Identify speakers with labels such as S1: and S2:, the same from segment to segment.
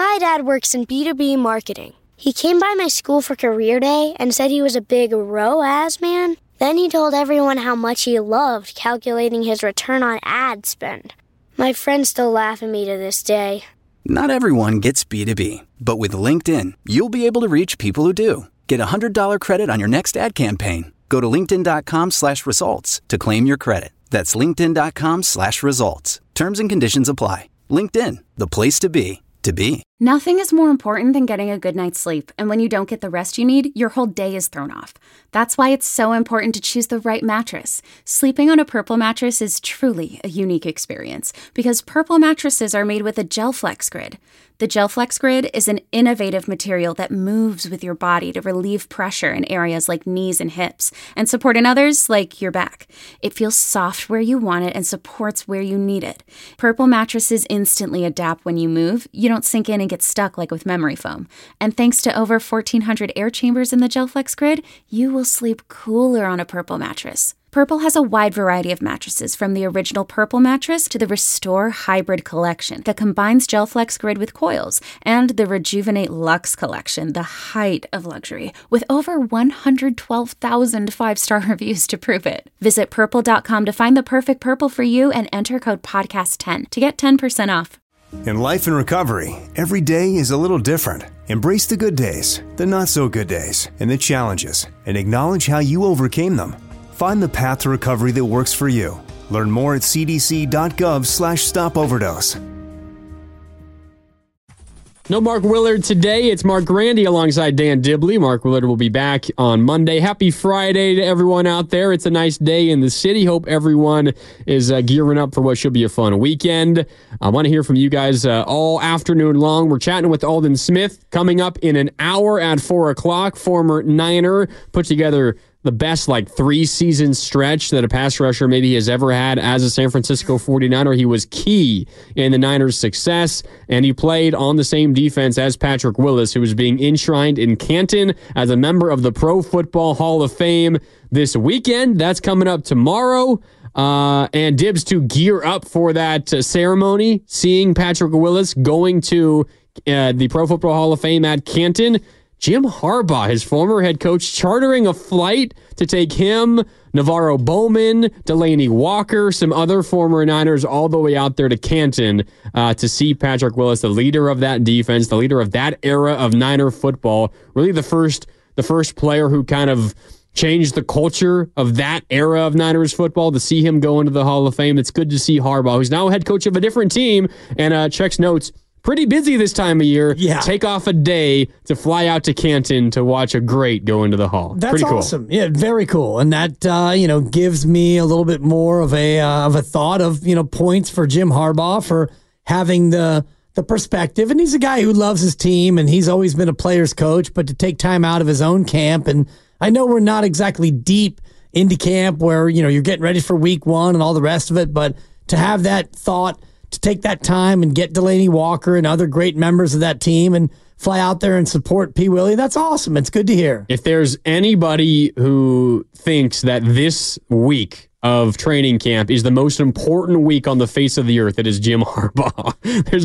S1: My dad works in B2B marketing. He came by my school for career day and said he was a big ROAS man. Then he told everyone how much he loved calculating his return on ad spend. My friends still laugh at me to this day.
S2: Not everyone gets B2B, but with LinkedIn, you'll be able to reach people who do. Get a $100 credit on your next ad campaign. Go to linkedin.com/results to claim your credit. That's linkedin.com/results. Terms and conditions apply. LinkedIn, the place to be, to be.
S3: Nothing is more important than getting a good night's sleep, and when you don't get the rest you need, your whole day is thrown off. That's why it's so important to choose the right mattress. Sleeping on a Purple mattress is truly a unique experience because Purple mattresses are made with a GelFlex Grid. The GelFlex Grid is an innovative material that moves with your body to relieve pressure in areas like knees and hips and support in others like your back. It feels soft where you want it and supports where you need it. Purple mattresses instantly adapt when you move. You don't sink in and get stuck like with memory foam. And thanks to over 1,400 air chambers in the GelFlex Grid, you will sleep cooler on a Purple mattress. Purple has a wide variety of mattresses, from the original Purple mattress to the Restore Hybrid collection that combines GelFlex Grid with coils, and the Rejuvenate Luxe collection, the height of luxury, with over 112,000 five-star reviews to prove it. Visit purple.com to find the perfect Purple for you and enter code podcast10 to get 10% off.
S4: In life and recovery, every day is a little different. Embrace the good days, the not-so-good days, and the challenges, and acknowledge how you overcame them. Find the path to recovery that works for you. Learn more at cdc.gov/stopoverdose.
S5: No Mark Willard today. It's Mark Grandy alongside Dan Dibley. Mark Willard will be back on Monday. Happy Friday to everyone out there. It's a nice day in the city. Hope everyone is gearing up for what should be a fun weekend. I want to hear from you guys all afternoon long. We're chatting with Aldon Smith coming up in an hour at 4 o'clock. Former Niner, put together the best 3-season stretch that a pass rusher maybe has ever had as a San Francisco 49er. He was key in the Niners' success, and he played on the same defense as Patrick Willis, who was being enshrined in Canton as a member of the Pro Football Hall of Fame this weekend. That's coming up tomorrow. And Dibs to gear up for that ceremony, seeing Patrick Willis going to the Pro Football Hall of Fame at Canton. Jim Harbaugh, his former head coach, chartering a flight to take him, Navarro Bowman, Delaney Walker, some other former Niners all the way out there to Canton to see Patrick Willis, the leader of that defense, the leader of that era of Niner football, really the first player who kind of changed the culture of that era of Niners football. To see him go into the Hall of Fame, it's good to see Harbaugh, who's now head coach of a different team, and checks notes. Pretty busy this time of year. Yeah. Take off a day to fly out to Canton to watch a great go into the Hall.
S6: That's
S5: pretty cool.
S6: Awesome. Yeah, very cool. And that gives me a little bit more of a thought of points for Jim Harbaugh for having the perspective. And he's a guy who loves his team, and he's always been a player's coach. But to take time out of his own camp, and I know we're not exactly deep into camp where you're getting ready for week one and all the rest of it, but to have that thought, to take that time and get Delaney Walker and other great members of that team and fly out there and support P. Willie, that's awesome. It's good to hear.
S5: If there's anybody who thinks that this week of training camp is the most important week on the face of the earth, it is Jim Harbaugh.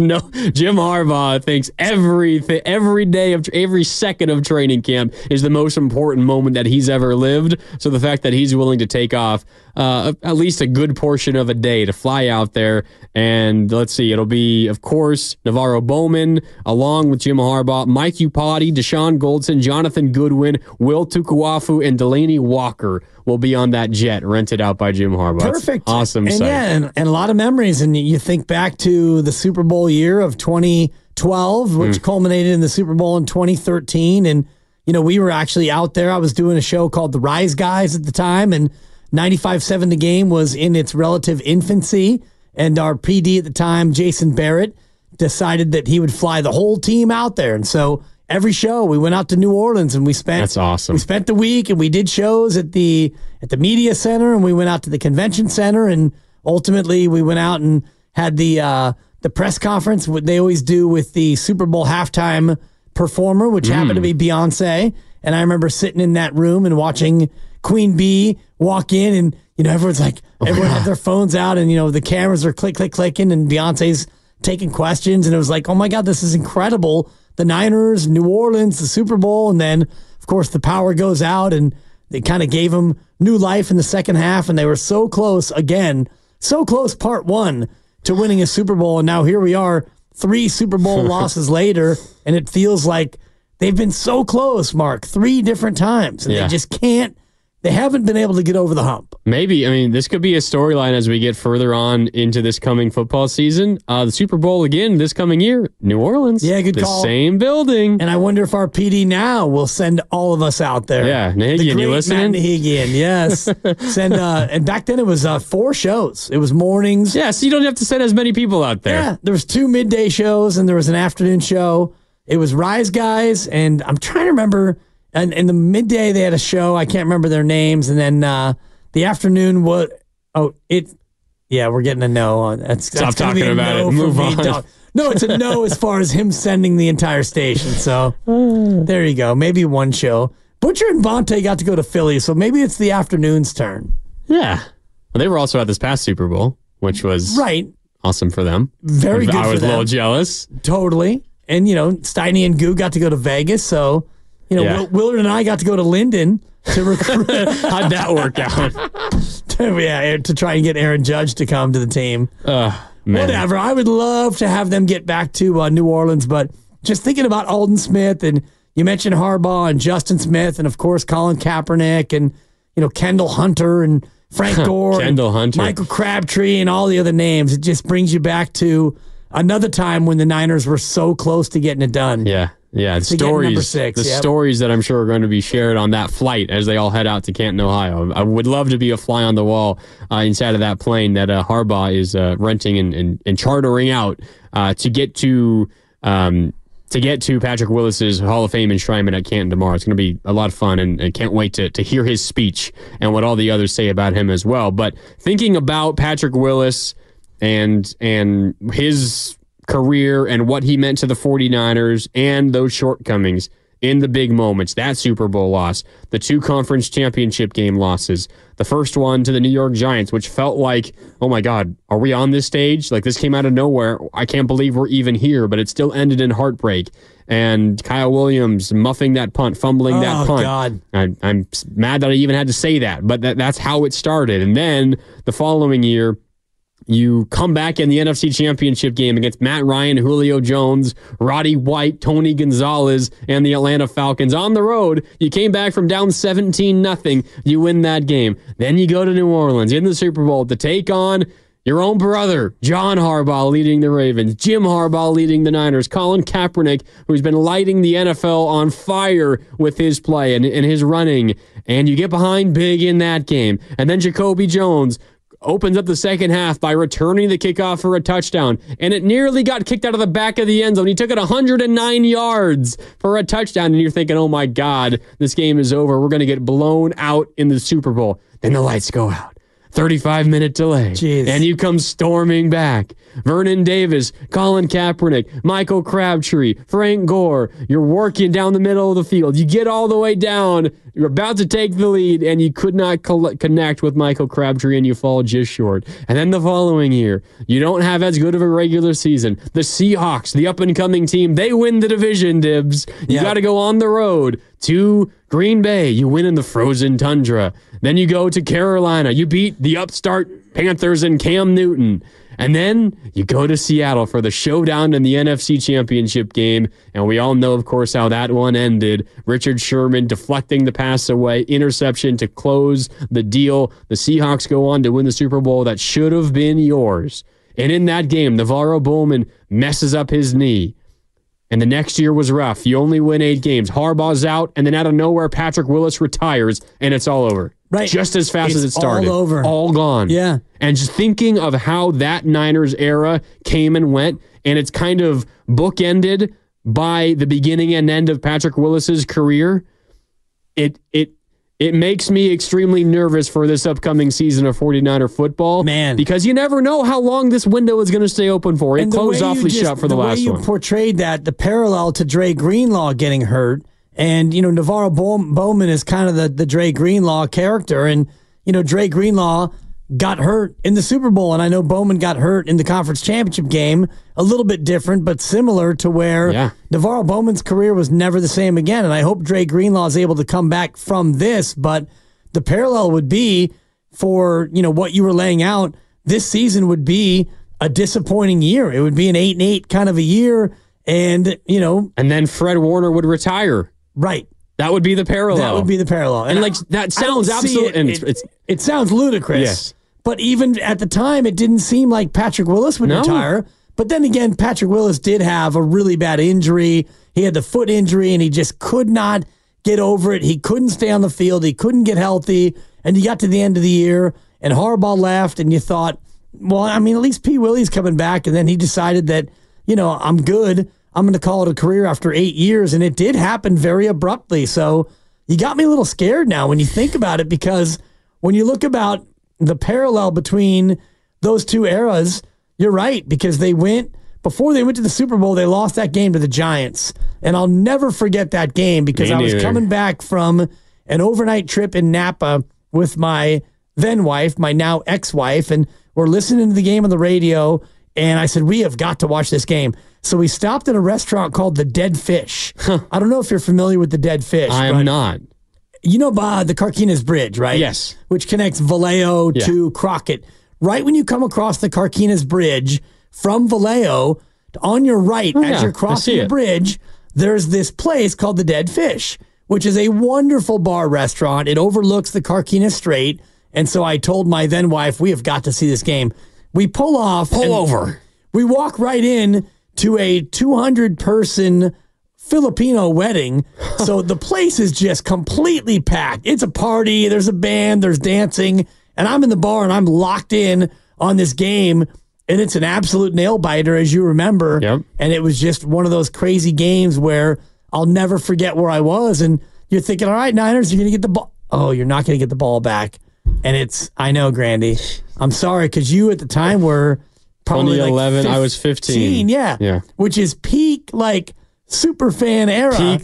S5: Jim Harbaugh thinks every day of every second of training camp is the most important moment that he's ever lived. So the fact that he's willing to take off at least a good portion of a day to fly out there, and let's see, it'll be, of course, Navarro Bowman along with Jim Harbaugh, Mike Upati, Deshaun Goldson, Jonathan Goodwin, Will Tukuafu, and Delaney Walker will be on that jet rented out by Jim Harbaugh.
S6: Perfect.
S5: It's awesome.
S6: And
S5: sight.
S6: yeah, and a lot of memories. And you think back to the Super Bowl year of 2012, which culminated in the Super Bowl in 2013. And, we were actually out there. I was doing a show called The Rise Guys at the time, and 95.7 The Game was in its relative infancy. And our PD at the time, Jason Barrett, decided that he would fly the whole team out there. And so every show, we went out to New Orleans, and that's awesome. We spent the week, and we did shows at the media center, and we went out to the convention center, and ultimately we went out and had the press conference, what they always do with the Super Bowl halftime performer, which happened to be Beyonce. And I remember sitting in that room and watching Queen Bee walk in, and everyone's like, everyone had their phones out, and the cameras are clicking, and Beyonce's taking questions, and it was like, oh my God, this is incredible. The Niners, New Orleans, the Super Bowl, and then, of course, the power goes out, and they kind of gave them new life in the second half, and they were so close again, so close part one to winning a Super Bowl, and now here we are 3 Super Bowl losses later, and it feels like they've been so close, Mark, 3 different times, and they just can't. They haven't been able to get over the hump.
S5: Maybe. I mean, this could be a storyline as we get further on into this coming football season. The Super Bowl again this coming year, New Orleans.
S6: Yeah, good call.
S5: The same building.
S6: And I wonder if our PD now will send all of us out there.
S5: Yeah, Nahigian, you listening?
S6: Matt Nahigian, yes. Send. And back then it was 4 shows. It was mornings.
S5: Yeah, so you don't have to send as many people out there.
S6: Yeah, there was 2 midday shows and there was an afternoon show. It was Rise Guys, and I'm trying to remember. And in the midday, they had a show. I can't remember their names. And then the afternoon was, we're getting a no on that.
S5: Stop talking about it. Move on.
S6: No, it's a no as far as him sending the entire station. So there you go. Maybe one show. Butcher and Vontae got to go to Philly, so maybe it's the afternoon's turn.
S5: Yeah. Well, they were also at this past Super Bowl, which was awesome for them.
S6: Very good for them.
S5: I was a little jealous.
S6: Totally. And, Steiny and Goo got to go to Vegas, so... Willard and I got to go to Linden to recruit.
S5: How'd that work out?
S6: to try and get Aaron Judge to come to the team. Whatever. I would love to have them get back to New Orleans, but just thinking about Aldon Smith, and you mentioned Harbaugh and Justin Smith, and of course Colin Kaepernick, and Kendall Hunter and Frank Gore,
S5: Kendall Hunter,
S6: Michael Crabtree, and all the other names. It just brings you back to another time when the Niners were so close to getting it done.
S5: Yeah, stories that I'm sure are going to be shared on that flight as they all head out to Canton, Ohio. I would love to be a fly on the wall inside of that plane that Harbaugh is renting and chartering out to get to Patrick Willis's Hall of Fame enshrinement at Canton tomorrow. It's going to be a lot of fun, and can't wait to hear his speech and what all the others say about him as well. But thinking about Patrick Willis and his career and what he meant to the 49ers and those shortcomings in the big moments, that Super Bowl loss, the 2 conference championship game losses, the first one to the New York Giants, which felt like, oh my God, are we on this stage? Like, this came out of nowhere. I can't believe we're even here, but it still ended in heartbreak. And Kyle Williams muffing that punt, fumbling that punt.
S6: God.
S5: I'm mad that I even had to say that, but that's how it started. And then the following year, you come back in the NFC Championship game against Matt Ryan, Julio Jones, Roddy White, Tony Gonzalez, and the Atlanta Falcons on the road. You came back from down 17-0. You win that game. Then you go to New Orleans in the Super Bowl to take on your own brother, John Harbaugh, leading the Ravens, Jim Harbaugh leading the Niners, Colin Kaepernick, who's been lighting the NFL on fire with his play and his running. And you get behind big in that game. And then Jacoby Jones opens up the second half by returning the kickoff for a touchdown, and it nearly got kicked out of the back of the end zone. He took it 109 yards for a touchdown, and you're thinking, oh my God, this game is over. We're going to get blown out in the Super Bowl. Then the lights go out. 35-minute delay.
S6: Jeez.
S5: And you come storming back. Vernon Davis, Colin Kaepernick, Michael Crabtree, Frank Gore. You're working down the middle of the field. You get all the way down. You're about to take the lead, and you could not connect with Michael Crabtree, and you fall just short. And then the following year, you don't have as good of a regular season. The Seahawks, the up-and-coming team, they win the division, Dibs. You got to go on the road to Green Bay. You win in the frozen tundra. Then you go to Carolina. You beat the upstart Panthers and Cam Newton. And then you go to Seattle for the showdown in the NFC Championship game. And we all know, of course, how that one ended. Richard Sherman deflecting the pass away, interception to close the deal. The Seahawks go on to win the Super Bowl that should have been yours. And in that game, Navarro Bowman messes up his knee. And the next year was rough. You only win 8 games. Harbaugh's out, and then out of nowhere, Patrick Willis retires, and it's all over.
S6: Right.
S5: Just as fast as it started.
S6: All over.
S5: All gone.
S6: Yeah.
S5: And just thinking of how that Niners era came and went, and it's kind of bookended by the beginning and end of Patrick Willis's career, it makes me extremely nervous for this upcoming season of 49er football.
S6: Man.
S5: Because you never know how long this window is going to stay open for. It closed awfully shut for the last one.
S6: The way you portrayed that, the parallel to Dre Greenlaw getting hurt, and, Navarro Bowman is kind of the Dre Greenlaw character, and, Dre Greenlaw got hurt in the Super Bowl. And I know Bowman got hurt in the conference championship game, a little bit different, but similar to where NaVorro Bowman's career was never the same again. And I hope Dre Greenlaw is able to come back from this, but the parallel would be for, what you were laying out. This season would be a disappointing year. It would be an 8-8 kind of a year. And,
S5: and then Fred Warner would retire.
S6: Right.
S5: That would be the parallel.
S6: That would be the parallel.
S5: And that sounds absolutely...
S6: It sounds ludicrous.
S5: Yes.
S6: But even at the time, it didn't seem like Patrick Willis would retire. But then again, Patrick Willis did have a really bad injury. He had the foot injury, and he just could not get over it. He couldn't stay on the field. He couldn't get healthy. And you got to the end of the year, and Harbaugh left, and you thought, well, at least P. Willie's coming back. And then he decided that, I'm good. I'm going to call it a career after 8 years. And it did happen very abruptly. So you got me a little scared now when you think about it, because when you look about the parallel between those two eras, you're right, because before they went to the Super Bowl, they lost that game to the Giants. And I'll never forget that game, because I was coming back from an overnight trip in Napa with my then wife, my now ex-wife, and we're listening to the game on the radio, and I said, we have got to watch this game. So we stopped at a restaurant called The Dead Fish. I don't know if you're familiar with The Dead Fish.
S5: I am not.
S6: You know the Carquinez Bridge, right?
S5: Yes.
S6: Which connects Vallejo to Crockett. Right when you come across the Carquinez Bridge from Vallejo, on your right, as you're crossing the bridge, there's this place called The Dead Fish, which is a wonderful bar restaurant. It overlooks the Carquinez Strait. And so I told my then wife, we have got to see this game. We pull over. We walk right in to a 200-person Filipino wedding. So the place is just completely packed. It's a party. There's a band. There's dancing. And I'm in the bar, and I'm locked in on this game. And it's an absolute nail biter, as you remember.
S5: Yep.
S6: And it was just one of those crazy games where I'll never forget where I was. And you're thinking, all right, Niners, you're going to get the ball. Oh, you're not going to get the ball back. And I know, Grandy. I'm sorry, because you at the time were probably
S5: 2011, I was 15.
S6: Yeah. Which is peak, super fan era.
S5: Peak,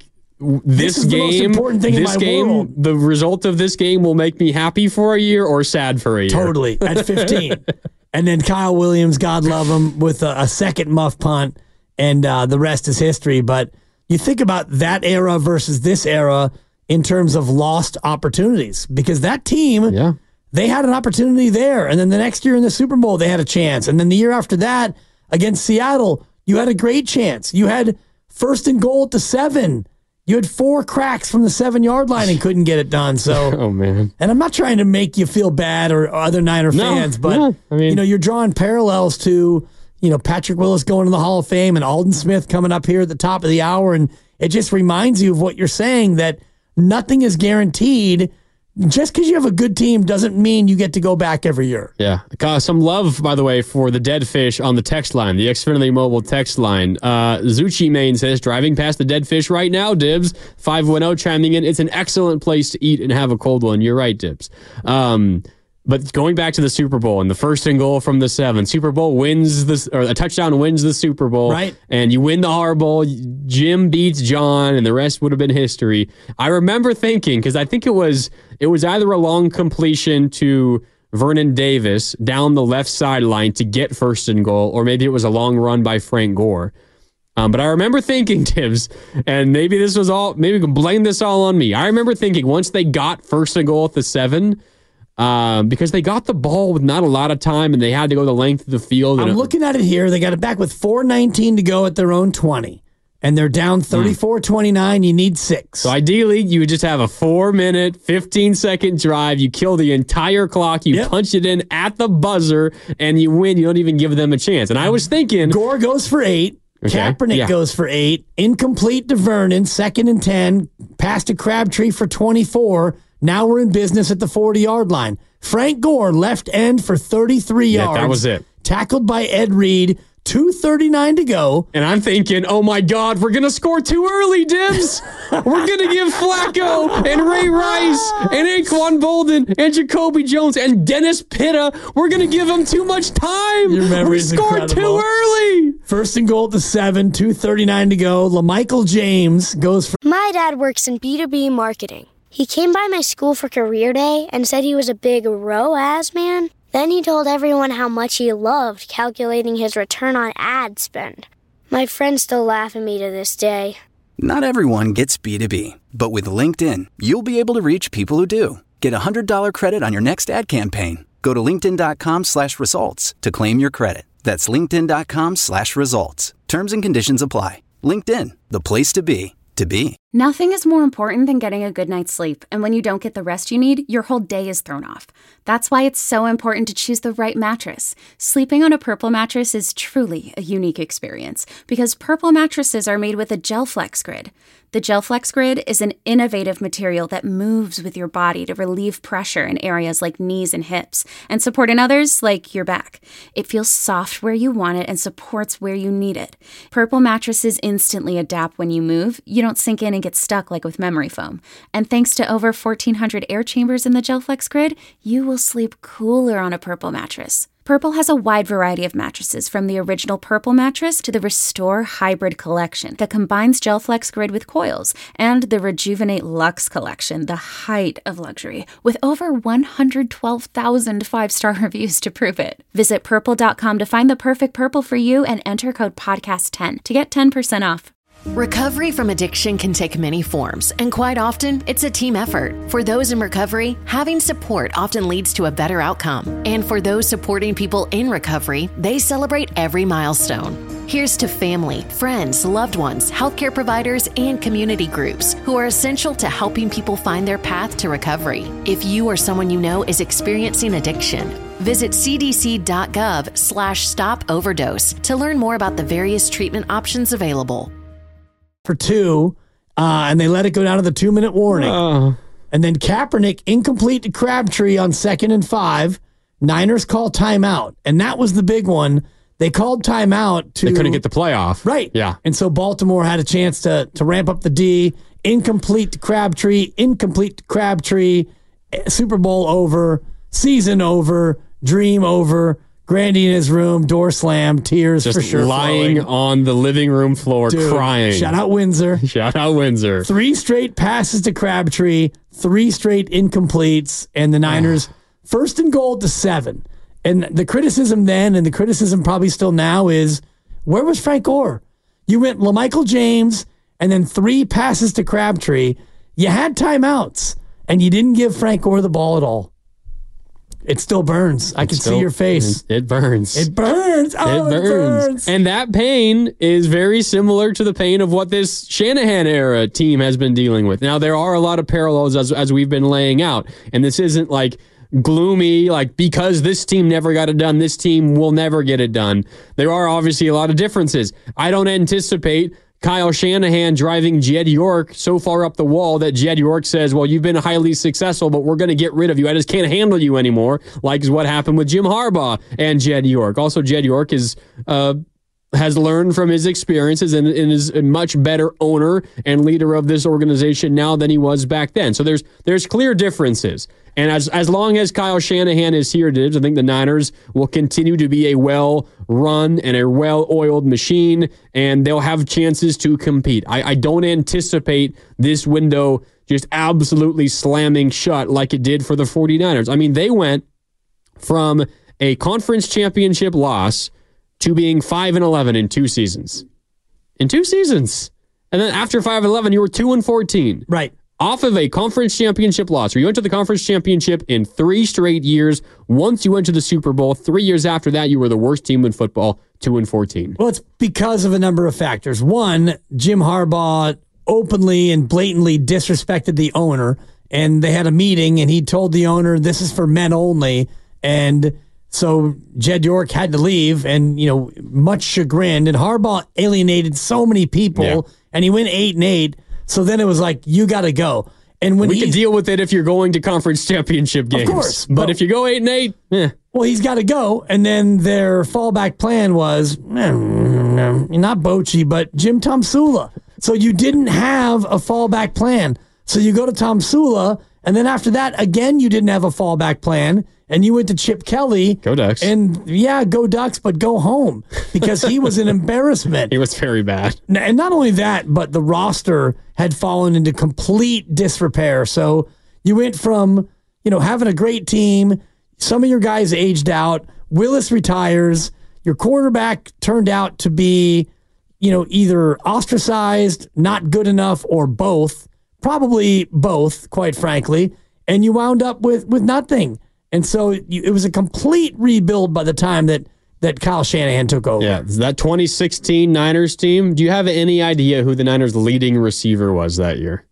S5: this game,
S6: the most important thing in my world.
S5: The result of this game will make me happy for a year or sad for a year.
S6: Totally, at 15. And then Kyle Williams, God love him, with a second muff punt, and the rest is history. But you think about that era versus this era in terms of lost opportunities, because that team, they had an opportunity there. And then the next year in the Super Bowl, they had a chance. And then the year after that, against Seattle, you had a great chance. You had 1st and goal at the 7. You had 4 cracks from the 7-yard line and couldn't get it done. So,
S5: oh man!
S6: And I'm not trying to make you feel bad or other Niner fans, but you're drawing parallels to Patrick Willis going to the Hall of Fame and Alden Smith coming up here at the top of the hour, and it just reminds you of what you're saying, that nothing is guaranteed. Just because you have a good team doesn't mean you get to go back every year.
S5: Yeah. Some love, by the way, for the Dead Fish on the text line, the Xfinity Mobile text line. Zucci Main says, driving past the Dead Fish right now, Dibs. 510 chiming in. It's an excellent place to eat and have a cold one. You're right, Dibs. But going back to the Super Bowl and the 1st and goal from the 7, Super Bowl wins a touchdown wins the Super Bowl.
S6: Right.
S5: And you win the Hard Bowl. Jim beats John, and the rest would have been history. I remember thinking, because I think it was either a long completion to Vernon Davis down the left sideline to get 1st and goal, or maybe it was a long run by Frank Gore. But I remember thinking, Tibbs, and maybe we can blame this all on me. I remember thinking once they got 1st and goal at the 7, because they got the ball with not a lot of time and they had to go the length of the field.
S6: I'm looking at it here. They got it back with 4:19 to go at their own 20. And they're down 34-29. You need 6.
S5: So ideally, you would just have a 4-minute, 15-second drive. You kill the entire clock. You punch it in at the buzzer, and you win. You don't even give them a chance. And I was thinking...
S6: Gore goes for 8. Okay. Kaepernick goes for 8. Incomplete to Vernon, 2nd and 10. Pass to Crabtree for 24. Now we're in business at the 40-yard line. Frank Gore, left end for 33 yards.
S5: That was it.
S6: Tackled by Ed Reed. 2:39 to go.
S5: And I'm thinking, oh my God, we're going to score too early, Dibs. We're going to give Flacco and Ray Rice and Anquan Bolden and Jacoby Jones and Dennis Pitta, we're going to give them too much time. We scored too early.
S6: 1st and goal at the 7, 2:39 to go. LaMichael James goes for...
S1: My dad works in B2B marketing. He came by my school for career day and said he was a big ROAS man. Then he told everyone how much he loved calculating his return on ad spend. My friends still laugh at me to this day.
S2: Not everyone gets B2B, but with LinkedIn, you'll be able to reach people who do. Get a $100 credit on your next ad campaign. Go to linkedin.com/results to claim your credit. That's linkedin.com/results. Terms and conditions apply. LinkedIn, the place to be, to be.
S3: Nothing is more important than getting a good night's sleep, and when you don't get the rest you need, your whole day is thrown off. That's why it's so important to choose the right mattress. Sleeping on a Purple mattress is truly a unique experience because Purple mattresses are made with a GelFlex Grid. The GelFlex Grid is an innovative material that moves with your body to relieve pressure in areas like knees and hips and support in others like your back. It feels soft where you want it and supports where you need it. Purple mattresses instantly adapt when you move. You don't sink in and get stuck like with memory foam. And thanks to over 1,400 air chambers in the GelFlex Grid, you will sleep cooler on a Purple mattress. Purple has a wide variety of mattresses, from the original Purple mattress to the Restore Hybrid collection that combines GelFlex Grid with coils, and the Rejuvenate Luxe collection, the height of luxury, with over 112,000 five-star reviews to prove it. Visit purple.com to find the perfect Purple for you and enter code podcast10 to get 10% off.
S7: Recovery from addiction can take many forms, and quite often, it's a team effort. For those in recovery, having support often leads to a better outcome. And for those supporting people in recovery, they celebrate every milestone. Here's to family, friends, loved ones, healthcare providers, and community groups who are essential to helping people find their path to recovery. If you or someone you know is experiencing addiction, visit cdc.gov/stop overdose to learn more about the various treatment options available.
S6: For 2, and they let it go down to the 2-minute warning. And then Kaepernick incomplete to Crabtree on 2nd and 5. Niners call timeout, and that was the big one. They called timeout to...
S5: They couldn't get the play off.
S6: Right.
S5: Yeah.
S6: And so Baltimore had a chance to ramp up the D. Incomplete to Crabtree, Super Bowl over, season over, dream over. Grandy in his room, door slammed, tears
S5: just
S6: for sure.
S5: Lying
S6: flowing
S5: on the living room floor, crying.
S6: Shout out Windsor.
S5: Shout out Windsor.
S6: 3 straight passes to Crabtree, 3 straight incompletes, and the Niners 1st and goal to 7. And the criticism then, and the criticism probably still now, is where was Frank Gore? You went LaMichael James and then 3 passes to Crabtree. You had timeouts, and you didn't give Frank Gore the ball at all. It still burns. I can see your face.
S5: It burns.
S6: It burns. Oh, it burns.
S5: And that pain is very similar to the pain of what this Shanahan era team has been dealing with. Now, there are a lot of parallels as we've been laying out. And this isn't like gloomy, like because this team never got it done, this team will never get it done. There are obviously a lot of differences. I don't anticipate Kyle Shanahan driving Jed York so far up the wall that Jed York says, well, you've been highly successful, but we're going to get rid of you. I just can't handle you anymore, like is what happened with Jim Harbaugh and Jed York. Also, Jed York has learned from his experiences and is a much better owner and leader of this organization now than he was back then. So there's clear differences. And as long as Kyle Shanahan is here, Dibs, I think the Niners will continue to be a well-run and a well-oiled machine, and they'll have chances to compete. I don't anticipate this window just absolutely slamming shut like it did for the 49ers. I mean, they went from a conference championship loss to being 5-11 in 2 seasons. In 2 seasons. And then after 5-11, you were 2-14.
S6: Right.
S5: Off of a conference championship loss, where you went to the conference championship in 3 straight years. Once you went to the Super Bowl, 3 years after that, you were the worst team in football, 2-14.
S6: Well, it's because of a number of factors. One, Jim Harbaugh openly and blatantly disrespected the owner, and they had a meeting, and he told the owner, this is for men only, and so Jed York had to leave, and, much chagrined, and Harbaugh alienated so many people, and he went 8-8. So then it was like, you got to go. And when
S5: we can deal with it if you're going to conference championship games.
S6: Of course.
S5: But if you go 8-8,
S6: well, he's got to go. And then their fallback plan was, not Bochy, but Jim Tomsula. So you didn't have a fallback plan. So you go to Tomsula, and then after that, again, you didn't have a fallback plan. and you went to Chip Kelly.
S5: Go Ducks.
S6: And yeah, go Ducks, but go home because he was an embarrassment.
S5: He was very bad.
S6: And not only that, but the roster had fallen into complete disrepair. So you went from, having a great team, some of your guys aged out, Willis retires, your quarterback turned out to be, either ostracized, not good enough, or both. Probably both, quite frankly. And you wound up with nothing. And so it was a complete rebuild by the time that Kyle Shanahan took over.
S5: Yeah, that 2016 Niners team, do you have any idea who the Niners' leading receiver was that year?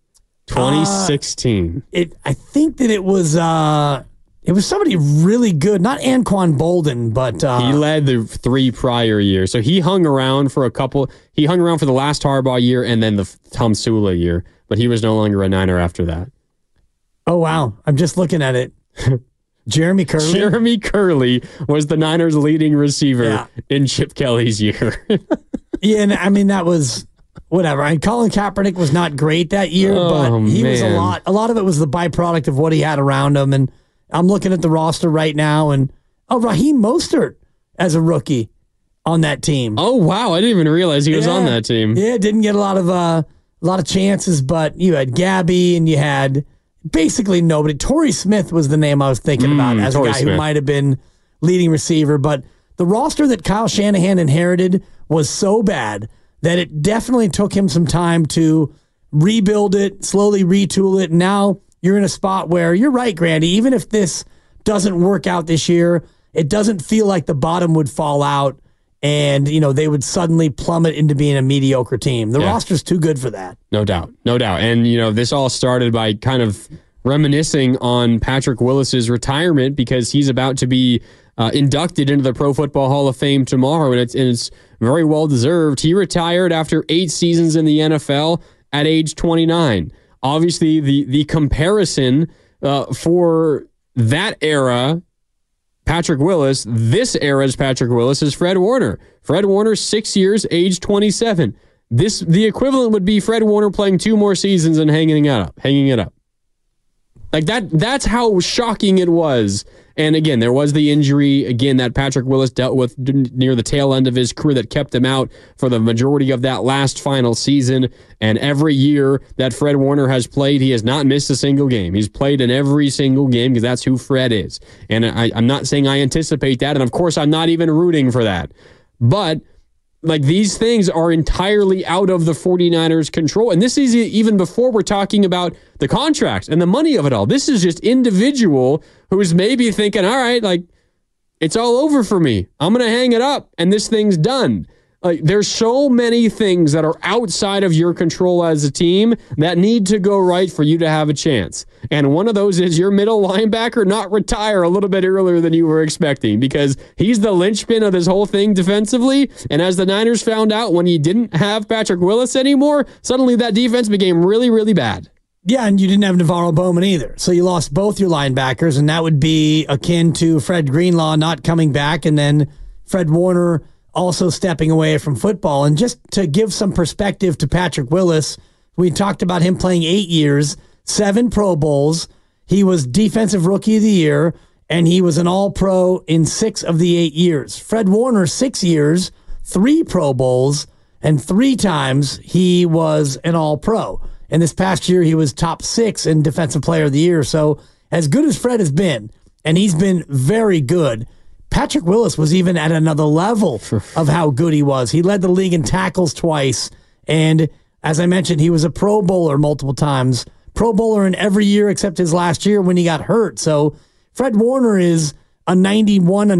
S5: 2016.
S6: I think that it was somebody really good, not Anquan Bolden, but
S5: he led the 3 prior years. So he hung around for he hung around for the last Harbaugh year and then the Tom Sula year, but he was no longer a Niner after that.
S6: Oh, wow. I'm just looking at it. Jeremy Curley?
S5: Jeremy Curley was the Niners' leading receiver in Chip Kelly's year.
S6: Yeah, and I mean, that was whatever. And Colin Kaepernick was not great that year, but he was a lot of it was the byproduct of what he had around him. And I'm looking at the roster right now, and Raheem Mostert as a rookie on that team.
S5: Oh, wow. I didn't even realize he was on that team.
S6: Yeah, didn't get a lot of chances, but you had Gabby and you had basically nobody. Torrey Smith was the name I was thinking about as a guy who might have been leading receiver. But the roster that Kyle Shanahan inherited was so bad that it definitely took him some time to rebuild it, slowly retool it. Now you're in a spot where you're right, Grandy. Even if this doesn't work out this year, it doesn't feel like the bottom would fall out and, they would suddenly plummet into being a mediocre team. The roster's too good for that.
S5: No doubt. And, this all started by kind of reminiscing on Patrick Willis's retirement because he's about to be inducted into the Pro Football Hall of Fame tomorrow, and it's very well deserved. He retired after 8 seasons in the NFL at age 29. Obviously, the comparison for that era, Patrick Willis, this era's Patrick Willis is Fred Warner. Fred Warner, 6 years, age 27. The equivalent would be Fred Warner playing 2 more seasons and hanging it up. Like that's how shocking it was. And again, there was the injury, again, that Patrick Willis dealt with near the tail end of his career that kept him out for the majority of that last final season. And every year that Fred Warner has played, he has not missed a single game. He's played in every single game because that's who Fred is. And I'm not saying I anticipate that. And of course, I'm not even rooting for that. But these things are entirely out of the 49ers' control. And this is even before we're talking about the contracts and the money of it all. This is just individual who's maybe thinking, all right, it's all over for me. I'm going to hang it up and this thing's done. There's so many things that are outside of your control as a team that need to go right for you to have a chance. And one of those is your middle linebacker not retire a little bit earlier than you were expecting because he's the linchpin of this whole thing defensively. And as the Niners found out when you didn't have Patrick Willis anymore, suddenly that defense became really, really bad.
S6: Yeah, and you didn't have Navarro Bowman either. So you lost both your linebackers, and that would be akin to Fred Greenlaw not coming back and then Fred Warner also stepping away from football. And just to give some perspective to Patrick Willis, we talked about him playing 8 years, 7 Pro Bowls. He was Defensive Rookie of the Year, and he was an All-Pro in 6 of the 8 years. Fred Warner, 6 years, 3 Pro Bowls, and 3 times he was an All-Pro. And this past year, he was top 6 in Defensive Player of the Year. So as good as Fred has been, and he's been very good, Patrick Willis was even at another level of how good he was. He led the league in tackles twice. And as I mentioned, he was a Pro Bowler multiple times. Pro Bowler in every year except his last year when he got hurt. So Fred Warner is a 91, a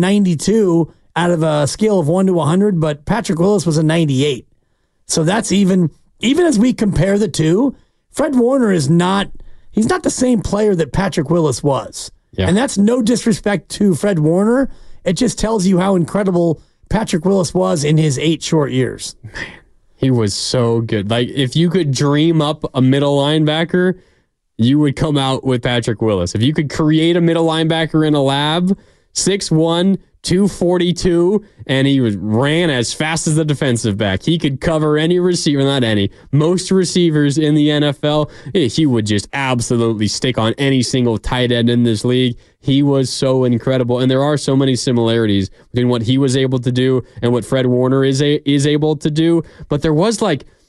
S6: 92 out of a scale of 1 to 100, but Patrick Willis was a 98. So that's even as we compare the two, Fred Warner he's not the same player that Patrick Willis was. Yeah. And that's no disrespect to Fred Warner. It just tells you how incredible Patrick Willis was in his 8 short years.
S5: Man, he was so good. If you could dream up a middle linebacker, you would come out with Patrick Willis. If you could create a middle linebacker in a lab, 6'1", 242, and he ran as fast as the defensive back. He could cover any receiver, most receivers in the NFL. He would just absolutely stick on any single tight end in this league. He was so incredible, and there are so many similarities between what he was able to do and what Fred Warner is able to do. But there was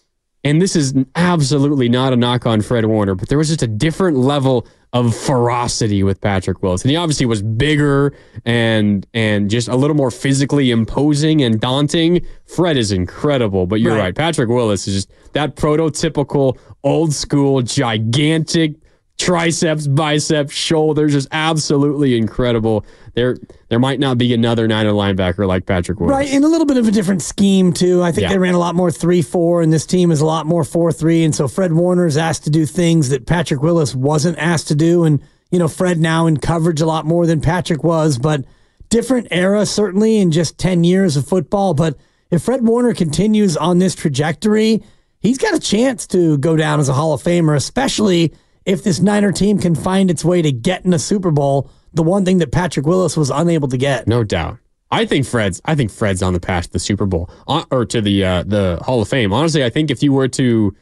S5: and this is absolutely not a knock on Fred Warner, but there was just a different level of ferocity with Patrick Willis. And he obviously was bigger and just a little more physically imposing and daunting. Fred is incredible, but you're right. Patrick Willis is just that prototypical old school gigantic triceps, biceps, shoulders, just absolutely incredible. There might not be another Niner linebacker like Patrick Willis.
S6: Right, and a little bit of a different scheme, too. I think they ran a lot more 3-4, and this team is a lot more 4-3, and so Fred Warner is asked to do things that Patrick Willis wasn't asked to do, and, Fred now in coverage a lot more than Patrick was, but different era, certainly, in just 10 years of football, but if Fred Warner continues on this trajectory, he's got a chance to go down as a Hall of Famer, especially if this Niner team can find its way to get in a Super Bowl, the one thing that Patrick Willis was unable to get.
S5: No doubt. I think Fred's on the path to the Super Bowl or to the Hall of Fame. Honestly, I think if you were to,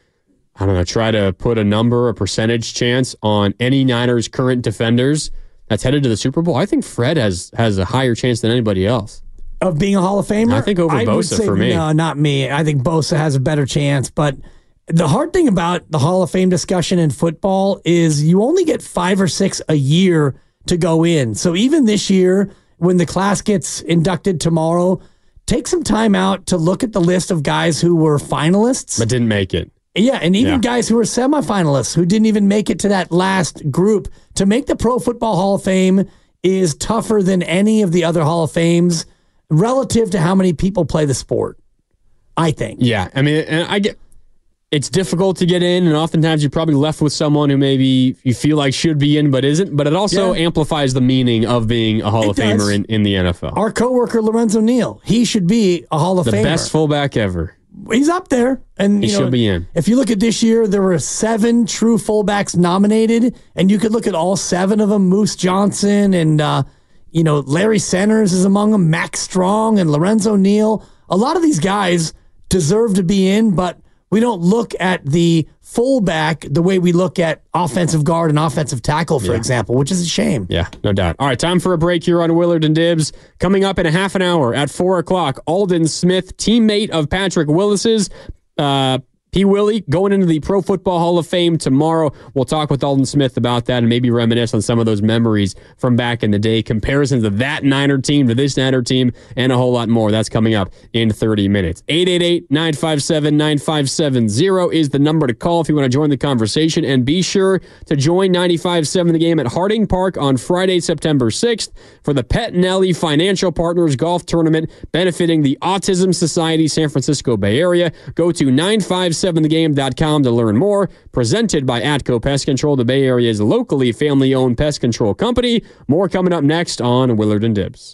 S5: try to put a percentage chance on any Niners current defenders that's headed to the Super Bowl, I think Fred has a higher chance than anybody else.
S6: Of being a Hall of Famer?
S5: I think over Bosa for me.
S6: No, not me. I think Bosa has a better chance, but the hard thing about the Hall of Fame discussion in football is you only get 5 or 6 a year to go in. So even this year, when the class gets inducted tomorrow, take some time out to look at the list of guys who were finalists.
S5: But didn't make it.
S6: Yeah, and even guys who were semifinalists who didn't even make it to that last group. To make the Pro Football Hall of Fame is tougher than any of the other Hall of Fames relative to how many people play the sport, I think.
S5: Yeah, and it's difficult to get in, and oftentimes you're probably left with someone who maybe you feel like should be in but isn't. But it also amplifies the meaning of being a Hall of Famer in the NFL.
S6: Our coworker Lorenzo Neal, he should be a Hall of Famer.
S5: The best fullback ever.
S6: He's up there. And
S5: he should be in.
S6: If you look at this year, there were 7 true fullbacks nominated, and you could look at all 7 of them. Moose Johnson and Larry Centers is among them, Max Strong and Lorenzo Neal. A lot of these guys deserve to be in, but we don't look at the fullback the way we look at offensive guard and offensive tackle, for example, which is a shame.
S5: Yeah, no doubt. All right, time for a break here on Willard and Dibs. Coming up in a half an hour at 4 o'clock, Aldon Smith, teammate of Patrick Willis's, P. Willie, going into the Pro Football Hall of Fame tomorrow. We'll talk with Aldon Smith about that and maybe reminisce on some of those memories from back in the day, comparisons of that Niner team to this Niner team, and a whole lot more. That's coming up in 30 minutes. 888-957-9570 is the number to call if you want to join the conversation. And be sure to join 95.7 The Game at Harding Park on Friday, September 6th for the Pettinelli Financial Partners Golf benefiting the Autism Society San Francisco Bay Area. Go to 957thegame.com to learn more. Presented by Atco Pest Control, the Bay Area's locally family-owned pest control company. More coming up next on Willard and Dibs.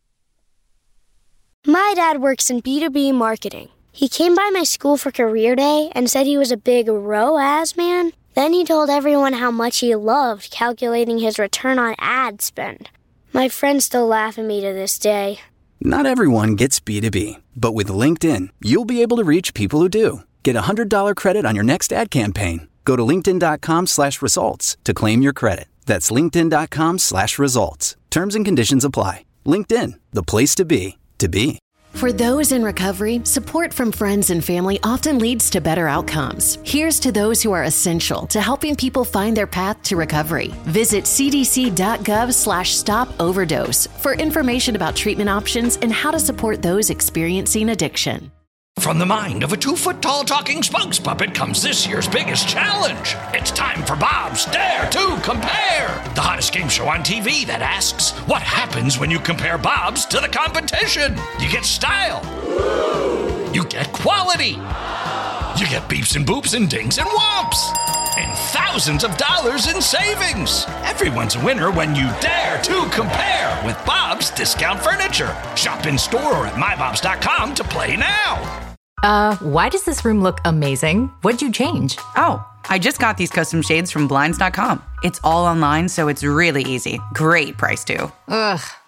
S1: My dad works in B2B marketing. He came by my school for career day and said he was a big ROAS man. Then he told everyone how much he loved calculating his return on ad spend. My friends still laugh at me to this day.
S2: Not everyone gets B2B, but with LinkedIn, you'll be able to reach people who do. Get a $100 credit on your next ad campaign. Go to linkedin.com/results to claim your credit. That's linkedin.com/results. Terms and conditions apply. LinkedIn, the place to be, to be.
S7: For those in recovery, support from friends and family often leads to better outcomes. Here's to those who are essential to helping people find their path to recovery. Visit cdc.gov/stop-overdose for information about treatment options and how to support those experiencing addiction.
S8: From the mind of a 2-foot-tall talking Spunks puppet comes this year's biggest challenge. It's time for Bob's Dare to Compare, the hottest game show on TV that asks, what happens when you compare Bob's to the competition? You get style. You get quality. You get beeps and boops and dings and whomps. And thousands of dollars in savings. Everyone's a winner when you dare to compare with Bob's Discount Furniture. Shop in store or at mybobs.com to play now.
S9: Why does this room look amazing? What'd you change?
S10: Oh, I just got these custom shades from Blinds.com. It's all online, so it's really easy. Great price, too.
S9: Ugh,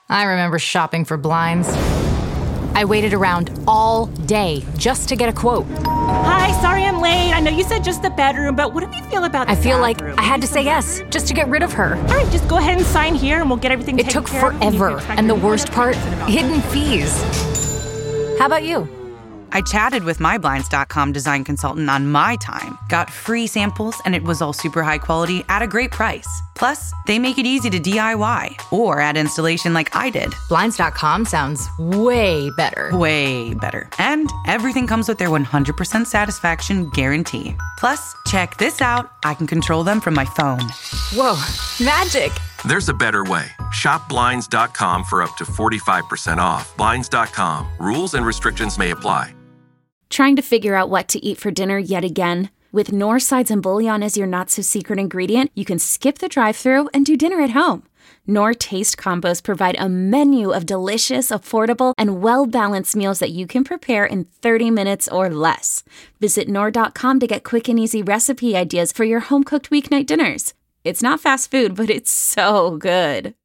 S9: I remember shopping for blinds. I waited around all day just to get a quote.
S11: Hi, sorry I'm late. I know you said just the bedroom, but what do you feel about the
S9: I feel
S11: bathroom?
S9: like I had to say yes just to get rid of her.
S11: All right, just go ahead and sign here and we'll get everything
S9: It
S11: taken
S9: took
S11: care of.
S9: forever. And the worst part, hidden fees. How about you?
S10: I chatted with my Blinds.com design consultant on my time, got free samples, and it was all super high quality at a great price. Plus, they make it easy to DIY or add installation like I did.
S9: Blinds.com sounds way better.
S10: Way better. And everything comes with their 100% satisfaction guarantee. Plus, check this out. I can control them from my phone.
S9: Whoa, magic.
S12: There's a better way. Shop Blinds.com for up to 45% off. Blinds.com. Rules and restrictions may apply.
S3: Trying to figure out what to eat for dinner yet again? With Knorr sides and bouillon as your not-so-secret ingredient, you can skip the drive-thru and do dinner at home. Knorr Taste Combos provide a menu of delicious, affordable, and well-balanced meals that you can prepare in 30 minutes or less. Visit Knorr.com to get quick and easy recipe ideas for your home-cooked weeknight dinners. It's not fast food, but it's so good.